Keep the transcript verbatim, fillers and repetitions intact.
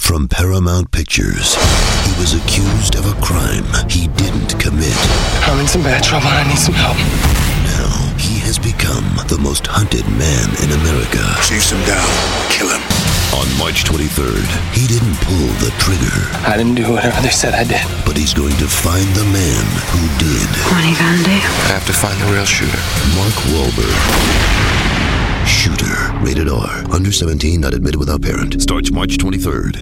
From Paramount Pictures, he was accused of a crime he didn't commit. I'm in some bad trouble and I need some help. Now, he has become the most hunted man in America. Chase him down. Kill him. On March twenty-third, he didn't pull the trigger. I didn't do whatever they said I did. But he's going to find the man who did. What are you gonna do? I have to find the real shooter. Mark Wahlberg. Shooter. Rated R. Under seventeen, not admitted without parent. Starts March twenty-third.